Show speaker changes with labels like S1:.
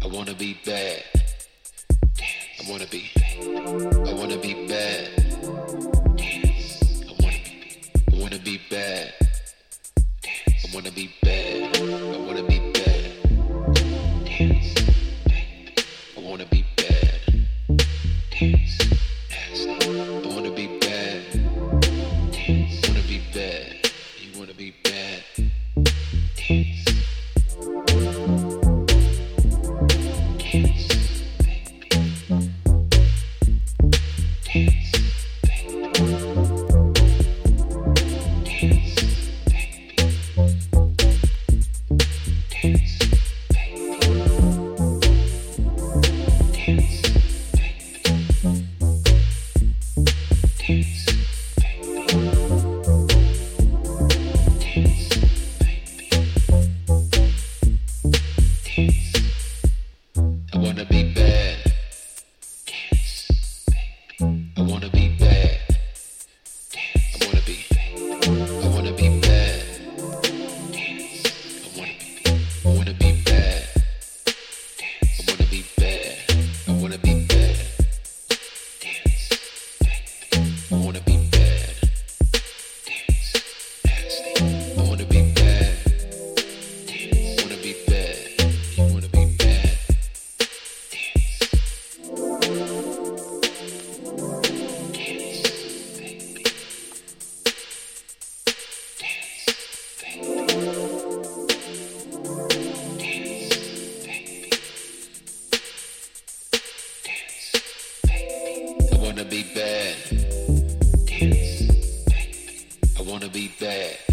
S1: wanna be bad. I wanna be bad. I wanna be bad. I wanna be bad. I wanna be bad. I wanna be bad. I wanna be bad. I wanna be bad. You wanna be bad. I wanna be bad. I wanna be bad.